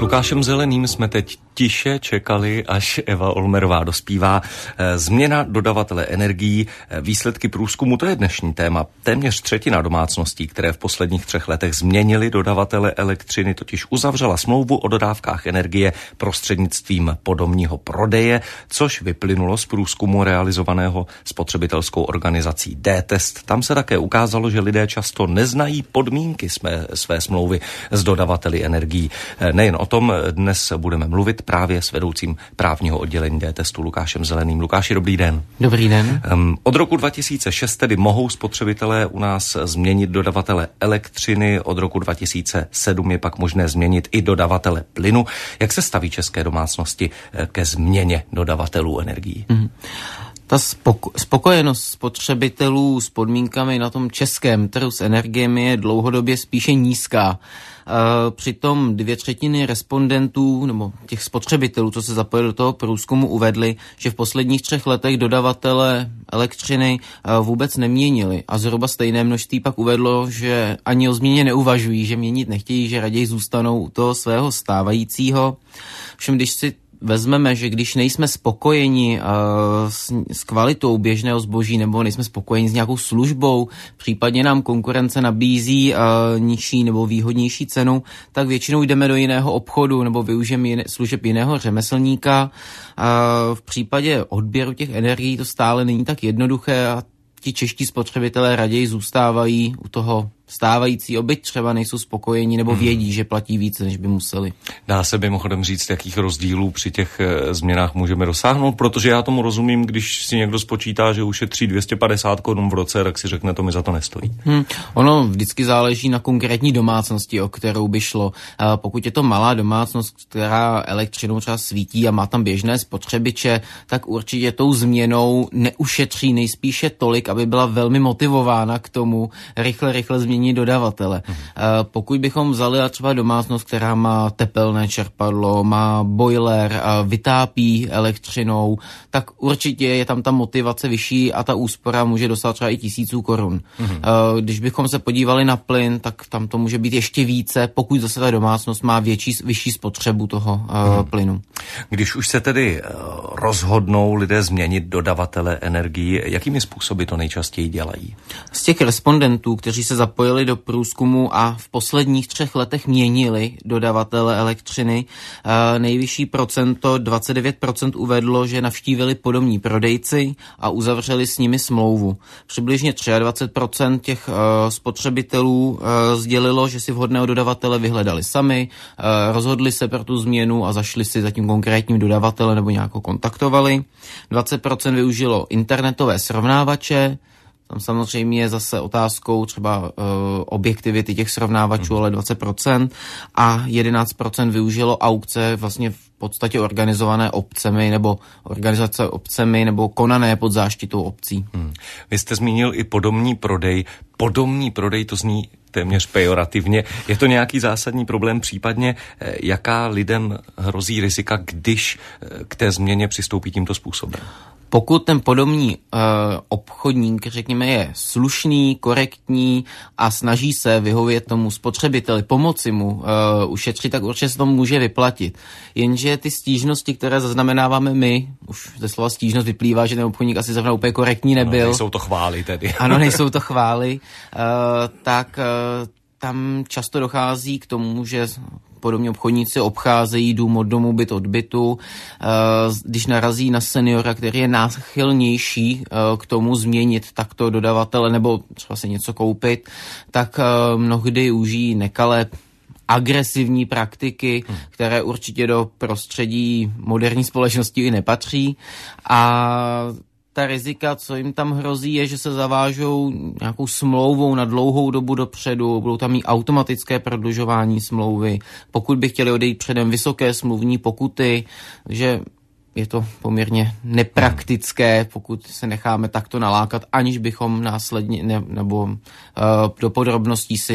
Lukášem Zeleným jsme teď tiše čekali, až Eva Olmerová dospívá. Změna dodavatele energií, výsledky průzkumu, to je dnešní téma. Téměř třetina domácností, které v posledních 3 letech změnily dodavatele elektřiny, totiž uzavřela smlouvu o dodávkách energie prostřednictvím podomního prodeje, což vyplynulo z průzkumu realizovaného spotřebitelskou organizací D-Test. Tam se také ukázalo, že lidé často neznají podmínky své smlouvy s dodavateli energií. Nejen o tom dnes budeme mluvit právě s vedoucím právního oddělení D-Testu Lukášem Zeleným. Lukáši, dobrý den. Dobrý den. Od roku 2006 tedy mohou spotřebitelé u nás změnit dodavatele elektřiny, od roku 2007 je pak možné změnit i dodavatele plynu. Jak se staví české domácnosti ke změně dodavatelů energií? Ta spokojenost spotřebitelů s podmínkami na tom českém trhu s energiemi je dlouhodobě spíše nízká. Přitom 2/3 respondentů nebo těch spotřebitelů, co se zapojili do toho průzkumu, uvedli, že v posledních 3 letech dodavatele elektřiny vůbec neměnili. A zhruba stejné množství pak uvedlo, že ani o změně neuvažují, že měnit nechtějí, že raději zůstanou u toho svého stávajícího. Všem, když si vezmeme, že když nejsme spokojeni s kvalitou běžného zboží nebo nejsme spokojeni s nějakou službou, případně nám konkurence nabízí nižší nebo výhodnější cenu, tak většinou jdeme do jiného obchodu nebo využijeme služeb jiného řemeslníka. V případě odběru těch energií to stále není tak jednoduché a ti čeští spotřebitelé raději zůstávají u toho stávající, byť třeba nejsou spokojení nebo vědí, že platí více, než by museli. Dá se mimochodem říct, jakých rozdílů při těch změnách můžeme dosáhnout, protože já tomu rozumím, když si někdo spočítá, že ušetří 250 korun v roce, tak si řekne, to mi za to nestojí. Ono vždycky záleží na konkrétní domácnosti, o kterou by šlo. Pokud je to malá domácnost, která elektřinou třeba svítí a má tam běžné spotřebiče, tak určitě tou změnou neušetří nejspíše tolik, aby byla velmi motivována k tomu rychle změnit dodavatele. Pokud bychom vzali třeba domácnost, která má tepelné čerpadlo, má boiler, vytápí elektřinou, tak určitě je tam ta motivace vyšší a ta úspora může dosáhnout třeba i 1000 korun. Když bychom se podívali na plyn, tak tam to může být ještě více, pokud zase ta domácnost má vyšší spotřebu toho plynu. Když už se tedy rozhodnou lidé změnit dodavatele energií, jakými způsoby to nejčastěji dělají? Z těch respondentů, kteří se zapojili do průzkumu a v posledních 3 letech měnili dodavatele elektřiny, nejvyšší procento, 29% uvedlo, že navštívili podomní prodejci a uzavřeli s nimi smlouvu. Přibližně 23% těch spotřebitelů sdělilo, že si vhodného dodavatele vyhledali sami, rozhodli se pro tu změnu a zašli si za tím konkrétním dodavatele nebo nějak ho kontaktovali. 20% využilo internetové srovnávače. Tam samozřejmě je zase otázkou třeba objektivity těch srovnávačů, ale 20%. A 11% využilo aukce vlastně v podstatě organizované obcemi nebo organizace obcemi nebo konané pod záštitou obcí. Vy jste zmínil i podomní prodej. Podomní prodej, to zní téměř pejorativně. Je to nějaký zásadní problém, případně jaká lidem hrozí rizika, když k té změně přistoupí tímto způsobem? Pokud ten podomní obchodník, řekněme, je slušný, korektní a snaží se vyhovět tomu spotřebiteli, pomoci mu ušetřit, tak určitě se to může vyplatit. Jenže ty stížnosti, které zaznamenáváme my, už ze slova stížnost vyplývá, že ten obchodník asi zrovna úplně korektní nebyl. No, nejsou to chvály tedy. Ano, nejsou to chvály. Tak tam často dochází k tomu, že podobně obchodníci obcházejí dům od domu, byt od bytu. Když narazí na seniora, který je náchylnější k tomu změnit takto dodavatele nebo třeba si něco koupit, tak mnohdy užijí nekalé agresivní praktiky, které určitě do prostředí moderní společnosti i nepatří. A ta rizika, co jim tam hrozí, je, že se zavážou nějakou smlouvou na dlouhou dobu dopředu, budou tam mít automatické prodlužování smlouvy, pokud by chtěli odejít předem vysoké smluvní pokuty, že je to poměrně nepraktické, pokud se necháme takto nalákat, aniž bychom následně nebo do podrobností si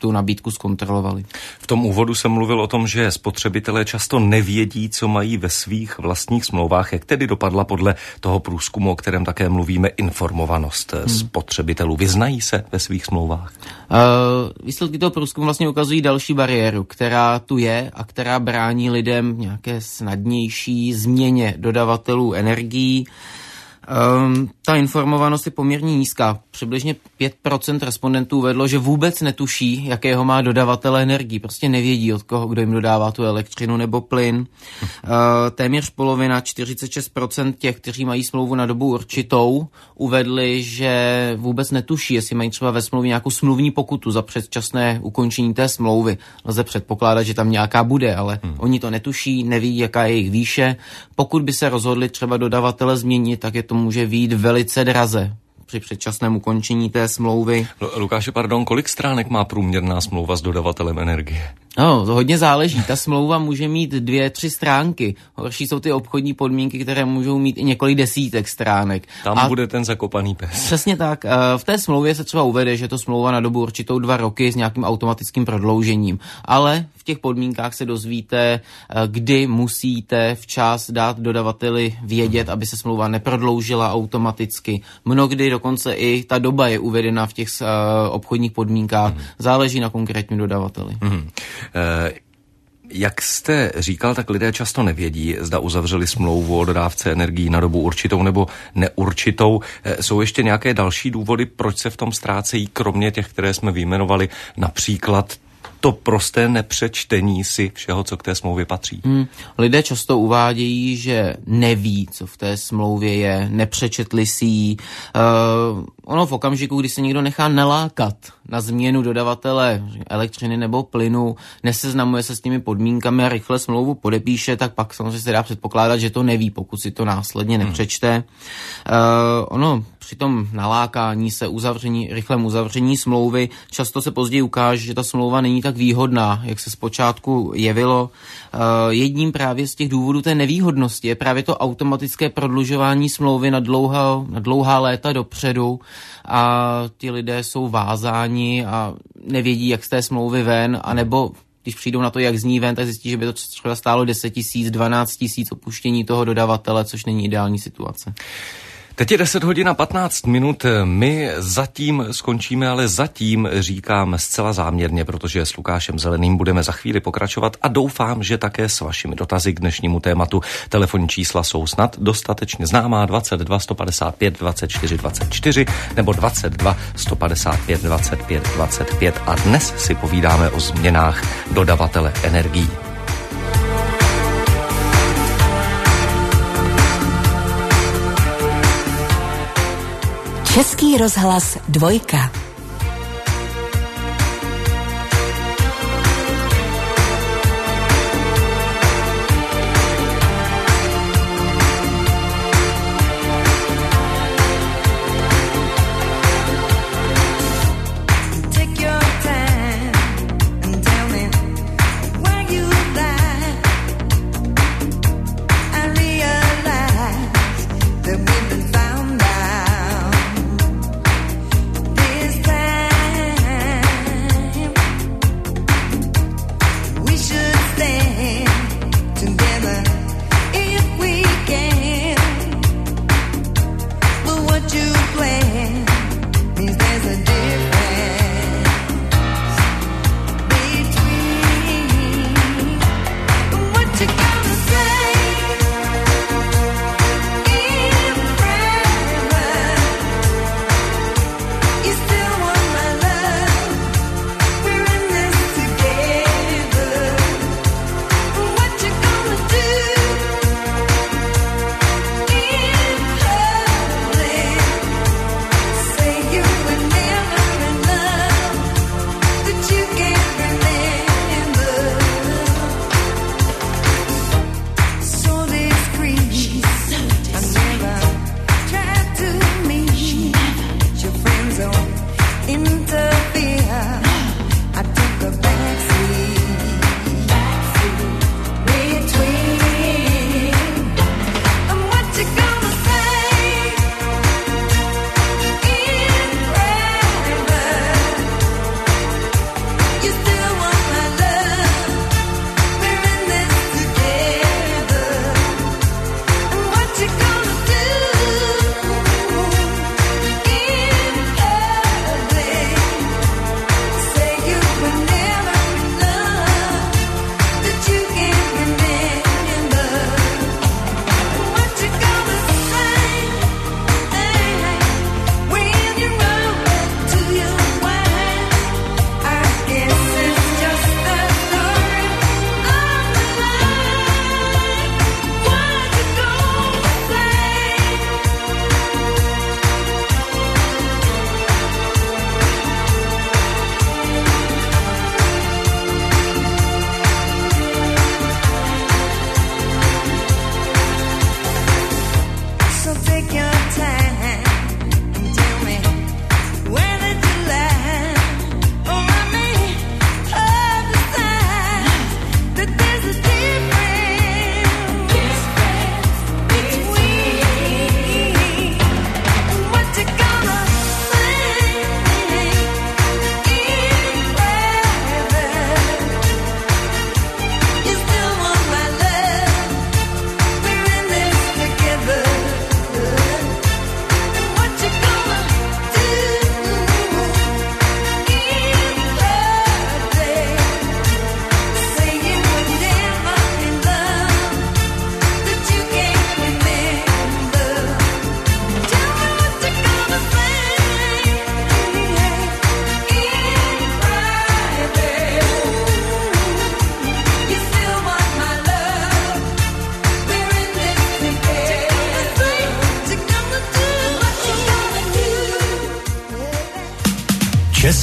tu nabídku zkontrolovali. V tom úvodu jsem mluvil o tom, že spotřebitelé často nevědí, co mají ve svých vlastních smlouvách. Jak tedy dopadla podle toho průzkumu, o kterém také mluvíme, informovanost spotřebitelů? Vyznají se ve svých smlouvách? Výsledky toho průzkumu vlastně ukazují další bariéru, která tu je a která brání lidem nějaké snadnější změně dodavatelů energií. Ta informovanost je poměrně nízká. Přibližně 5% respondentů uvedlo, že vůbec netuší, jakého má dodavatele energii. Prostě nevědí, od koho, kdo jim dodává tu elektřinu nebo plyn. Téměř polovina, 46% těch, kteří mají smlouvu na dobu určitou, uvedli, že vůbec netuší, jestli mají třeba ve smlouvě nějakou smluvní pokutu za předčasné ukončení té smlouvy. Lze předpokládat, že tam nějaká bude, ale oni to netuší, neví, jaká je jejich výše. Pokud by se rozhodli třeba dodavatele změnit, tak je to může vyjít velice draze při předčasném ukončení té smlouvy. Lukáši, pardon, kolik stránek má průměrná smlouva s dodavatelem energie? No, to hodně záleží. Ta smlouva může mít 2-3 stránky. Horší jsou ty obchodní podmínky, které můžou mít i několik desítek stránek. Tam bude ten zakopaný pes. Přesně tak. V té smlouvě se třeba uvede, že to smlouva na dobu určitou 2 roky s nějakým automatickým prodloužením. Ale v těch podmínkách se dozvíte, kdy musíte včas dát dodavateli vědět, aby se smlouva neprodloužila automaticky. Mnohdy dokonce i ta doba je uvedena v těch obchodních podmínkách. Záleží na konkrétním dodavateli. Jak jste říkal, tak lidé často nevědí, zda uzavřeli smlouvu o dodávce energií na dobu určitou nebo neurčitou. Jsou ještě nějaké další důvody, proč se v tom ztrácejí, kromě těch, které jsme vyjmenovali, například to prosté nepřečtení si všeho, co k té smlouvě patří? Lidé často uvádějí, že neví, co v té smlouvě je, nepřečetli si ji. Ono v okamžiku, kdy se někdo nechá nalákat na změnu dodavatele elektřiny nebo plynu, neseznamuje se s těmi podmínkami a rychle smlouvu podepíše, tak pak samozřejmě se dá předpokládat, že to neví, pokud si to následně nepřečte. Ono při tom nalákání se rychlém uzavření smlouvy často se později ukáže, že ta smlouva není tak výhodná, jak se zpočátku jevilo. Jedním právě z těch důvodů té nevýhodnosti je právě to automatické prodlužování smlouvy na dlouhá léta dopředu a ti lidé jsou vázáni a nevědí, jak z té smlouvy ven, anebo když přijdou na to, jak zní ven, tak zjistí, že by to třeba stálo 10 000, 12 000 opuštění toho dodavatele, což není ideální situace. Teď je 10:15. My zatím skončíme, ale zatím říkám zcela záměrně, protože s Lukášem Zeleným budeme za chvíli pokračovat a doufám, že také s vašimi dotazy k dnešnímu tématu. Telefonní čísla jsou snad dostatečně známá: 22 155 24 24 nebo 22 155 25 25 a dnes si povídáme o změnách dodavatele energií. Český rozhlas 2. This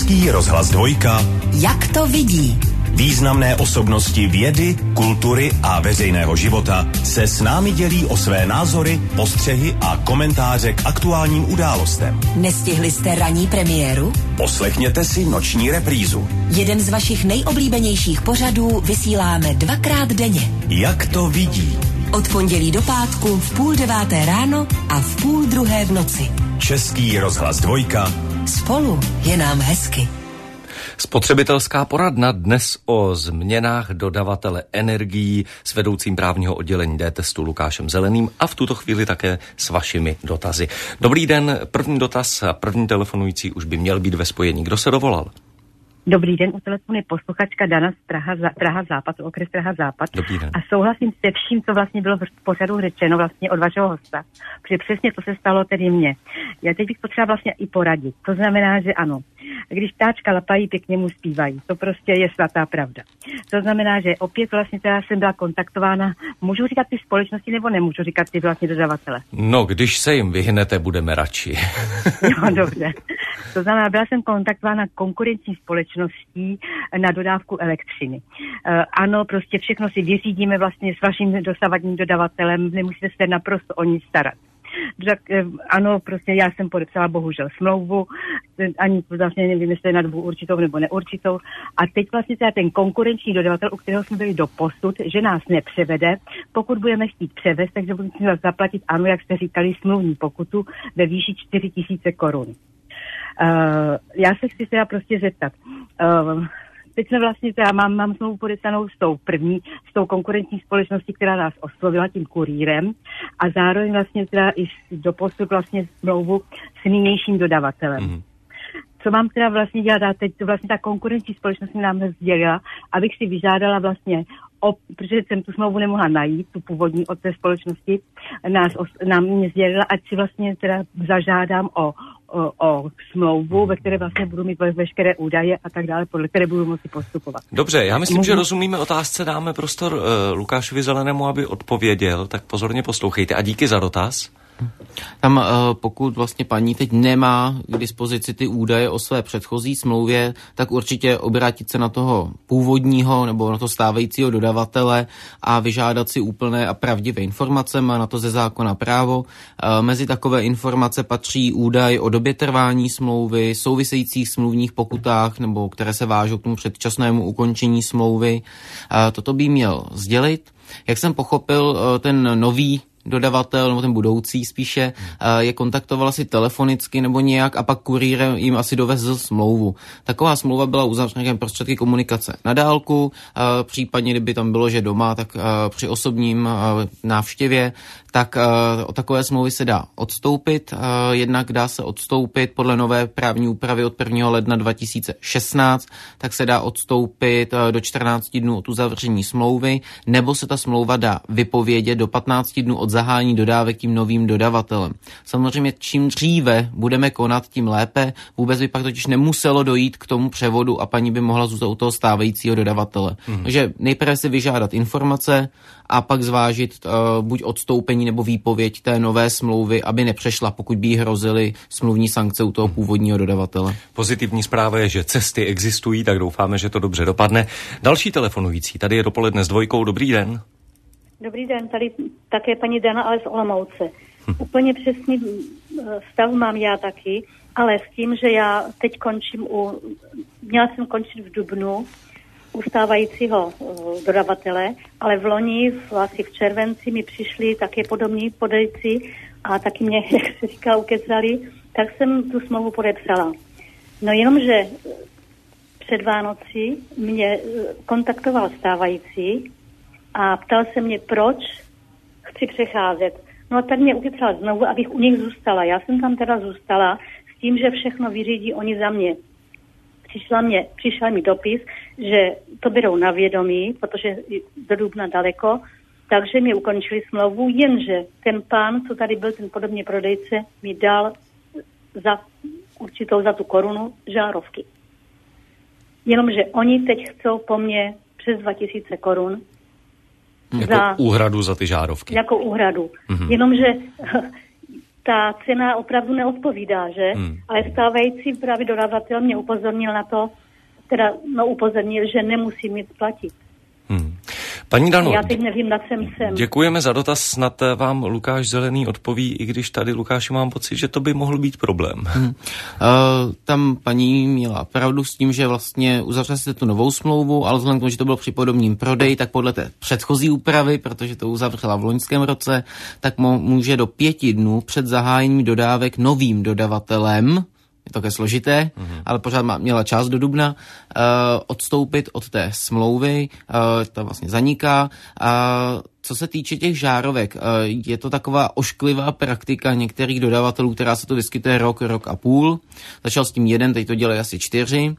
Český rozhlas 2. Jak to vidí? Významné osobnosti vědy, kultury a veřejného života se s námi dělí o své názory, postřehy a komentáře k aktuálním událostem. Nestihli jste ranní premiéru? Poslechněte si noční reprízu. Jeden z vašich nejoblíbenějších pořadů vysíláme 2krát denně. Jak to vidí? Od pondělí do pátku v 8:30 ráno a v 2:30 v noci. Český rozhlas 2. Spolu je nám hezky. Spotřebitelská poradna dnes o změnách dodavatele energií s vedoucím právního oddělení D-testu Lukášem Zeleným a v tuto chvíli také s vašimi dotazy. Dobrý den, první dotaz a první telefonující už by měl být ve spojení. Kdo se dovolal? Dobrý den, u telefonu je posluchačka Dana z Praha Západ, okres Praha Západ. Dobrý den. A souhlasím se vším, co vlastně bylo v pořadu řečeno vlastně od vašeho hosta. Protože přesně to se stalo tedy mně. Já teď bych potřeba vlastně i poradit. To znamená, že ano, když ptáčka lapají, pěkně mu zpívají. To prostě je svatá pravda. To znamená, že opět vlastně teda jsem byla kontaktována. Můžu říkat ty společnosti nebo nemůžu říkat ty vlastně dodavatele? No, když se jim vyhnete, budeme radši. Jo, dobře. To znamená, byla jsem kontaktována konkurenční společností na dodávku elektřiny. Ano, prostě všechno si vyřídíme vlastně s vaším dosavadním dodavatelem, nemusíte se naprosto o nic starat. Tak ano, prostě já jsem podepsala bohužel smlouvu, ani vlastně nevím, jestli je na dobu určitou nebo neurčitou. A teď vlastně teda ten konkurenční dodavatel, u kterého jsme byli doposud, že nás nepřevede, pokud budeme chtít převést, takže budeme zaplatit, ano, jak jste říkali, smluvní pokutu ve výši 4 000 korun. Já se chci teda prostě zeptat. Teď jsme vlastně teda, mám smlouvu podepsanou s tou konkurenční společností, která nás oslovila tím kurýrem a zároveň vlastně teda i doposud vlastně smlouvu s nynějším dodavatelem. Mm-hmm. Co mám teda vlastně dělat? A teď vlastně ta konkurenční společnost nám sdělila, abych si vyžádala vlastně protože jsem tu smlouvu nemohla najít, tu původní od té společnosti, nám mě sdělila, ať si vlastně teda zažádám o smlouvu, ve které vlastně budu mít veškeré údaje a tak dále, podle které budu moci postupovat. Dobře, já myslím, že rozumíme otázce, dáme prostor Lukášovi Zelenému, aby odpověděl, tak pozorně poslouchejte a díky za dotaz. Tam pokud vlastně paní teď nemá k dispozici ty údaje o své předchozí smlouvě, tak určitě obrátit se na toho původního nebo na toho stávajícího dodavatele a vyžádat si úplné a pravdivé informace, má na to ze zákona právo. Mezi takové informace patří údaj o době trvání smlouvy, souvisejících smluvních pokutách nebo které se vážou k tomu předčasnému ukončení smlouvy. Toto by měl sdělit. Jak jsem pochopil, ten nový dodavatel, nebo ten budoucí spíše, je kontaktoval asi telefonicky nebo nějak a pak kurýrem jim asi dovezl smlouvu. Taková smlouva byla uzavřena nějaké prostředky komunikace na dálku, případně kdyby tam bylo, že doma, tak při osobním návštěvě, tak o takové smlouvy se dá odstoupit. Jednak dá se odstoupit podle nové právní úpravy od 1. ledna 2016, tak se dá odstoupit do 14 dnů od uzavření smlouvy, nebo se ta smlouva dá vypovědět do 15 dnů od zahájení dodávek tím novým dodavatelem. Samozřejmě čím dříve budeme konat, tím lépe. Vůbec by pak totiž nemuselo dojít k tomu převodu a paní by mohla zůstat u toho stávajícího dodavatele. Takže nejprve si vyžádat informace a pak zvážit buď odstoupení nebo výpověď té nové smlouvy, aby nepřešla, pokud by jí hrozily smluvní sankce u toho původního dodavatele. Pozitivní zpráva je, že cesty existují, tak doufáme, že to dobře dopadne. Další telefonující, tady je dopoledne s Dvojkou. Dobrý den. Dobrý den, tady také paní Dana, ale z Olomouce. Úplně přesný stav mám já taky, ale s tím, že já teď měla jsem končit v dubnu u stávajícího dodavatele, ale v loni, asi v červenci mi přišli také podobní podejci a taky mě, jak se říká, ukecali, tak jsem tu smlouvu podepsala. No jenomže před Vánoci mě kontaktoval stávající a ptal se mě, proč chci přecházet. No a tak mě ukecala znovu, abych u nich zůstala. Já jsem tam teda zůstala s tím, že všechno vyřídí oni za mě. Přišel mi dopis, že to berou na vědomí, protože do dubna daleko, takže mi ukončili smlouvu, jenže ten pán, co tady byl, ten podobně prodejce, mi dal za tu korunu žárovky. Jenomže oni teď chcou po mně přes 2000 korun. Jako úhradu za ty žárovky. Jako úhradu. Jenomže ta cena opravdu neodpovídá, že? Ale stávající právě dodavatel mě upozornil na to, upozornil, že nemusím nic platit. Paní Dano, já teď nevím, na čem jsem. Děkujeme za dotaz, snad vám Lukáš Zelený odpoví, i když tady, Lukáši, mám pocit, že to by mohl být problém. Tam paní měla pravdu s tím, že vlastně uzavřela se tu novou smlouvu, ale vzhledem k tomu, že to bylo při podobním prodeji, tak podle té předchozí úpravy, protože to uzavřela v loňském roce, tak může do 5 dnů před zahájením dodávek novým dodavatelem, je to také složité, ale pořád měla čas do dubna, odstoupit od té smlouvy, ta vlastně zaniká. Co se týče těch žárovek, je to taková ošklivá praktika některých dodavatelů, která se to vyskytuje rok a půl. Začal s tím 1, teď to dělají asi 4.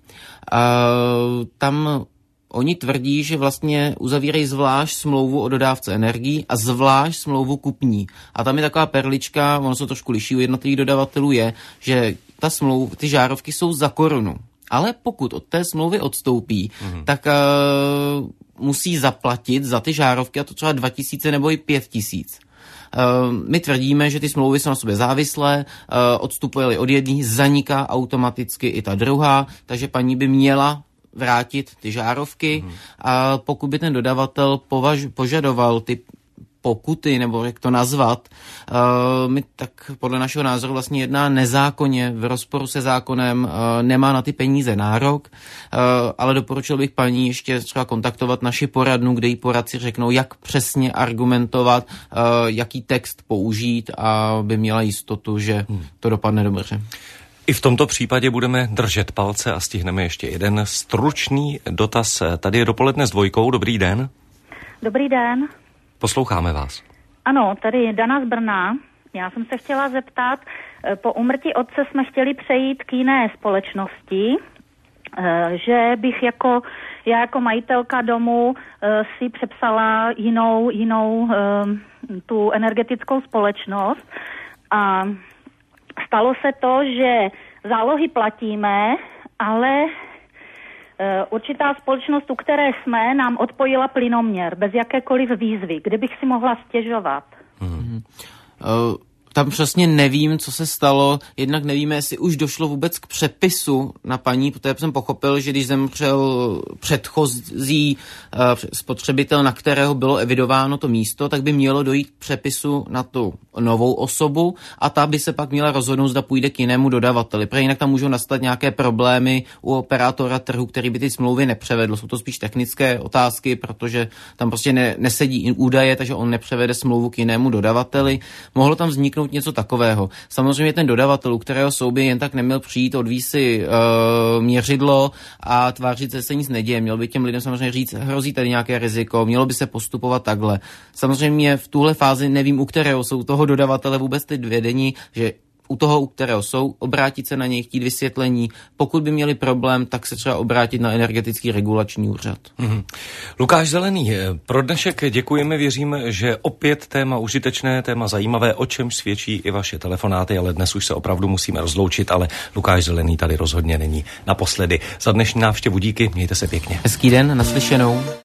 Tam oni tvrdí, že vlastně uzavírají zvlášť smlouvu o dodávce energií a zvlášť smlouvu kupní. A tam je taková perlička, ono se trošku liší u jednotlivých dodavatelů, je, že ty žárovky jsou za korunu. Ale pokud od té smlouvy odstoupí, tak musí zaplatit za ty žárovky, a to třeba 2000 nebo i 5000. My tvrdíme, že ty smlouvy jsou na sobě závislé, odstupuje-li od jedné, zaniká automaticky i ta druhá, takže paní by měla vrátit ty žárovky a pokud by ten dodavatel požadoval ty pokuty, nebo jak to nazvat, my tak podle našeho názoru vlastně jedná nezákonně, v rozporu se zákonem, nemá na ty peníze nárok, ale doporučil bych paní ještě třeba kontaktovat naši poradnu, kde jí poradci řeknou, jak přesně argumentovat, jaký text použít, aby měla jistotu, že to dopadne dobře. I v tomto případě budeme držet palce a stihneme ještě jeden stručný dotaz. Tady je Dopoledne s Dvojkou. Dobrý den. Dobrý den. Posloucháme vás. Ano, tady Dana z Brna. Já jsem se chtěla zeptat, po úmrtí otce jsme chtěli přejít k jiné společnosti, že bych já jako majitelka domu si přepsala jinou tu energetickou společnost a stalo se to, že zálohy platíme, ale určitá společnost, u které jsme, nám odpojila plynoměr bez jakékoliv výzvy. Kde bych si mohla stěžovat? Tam přesně nevím, co se stalo, jednak nevíme, jestli už došlo vůbec k přepisu na paní, protože jsem pochopil, že když zemřel předchozí spotřebitel, na kterého bylo evidováno to místo, tak by mělo dojít k přepisu na tu novou osobu a ta by se pak měla rozhodnout, zda půjde k jinému dodavateli. Protože jinak tam můžou nastat nějaké problémy u operátora trhu, který by ty smlouvy nepřevedl. Jsou to spíš technické otázky, protože tam prostě nesedí údaje, takže on nepřevede smlouvu k jinému dodavateli. Mohlo tam vzniknout něco takového. Samozřejmě ten dodavatel, u kterého by jen tak neměl přijít, odvíjí si měřidlo a tvářit se nic neděje. Měl by těm lidem samozřejmě říct, hrozí tady nějaké riziko, mělo by se postupovat takhle. Samozřejmě v tuhle fázi nevím, u kterého jsou toho dodavatele vůbec teď vedení, že u toho, u kterého jsou, obrátit se na něj, chtít vysvětlení. Pokud by měli problém, tak se třeba obrátit na Energetický regulační úřad. Lukáš Zelený, pro dnešek děkujeme, věřím, že opět téma užitečné, téma zajímavé, o čem svědčí i vaše telefonáty, ale dnes už se opravdu musíme rozloučit, ale Lukáš Zelený tady rozhodně není naposledy. Za dnešní návštěvu díky, mějte se pěkně. Hezký den, naslyšenou.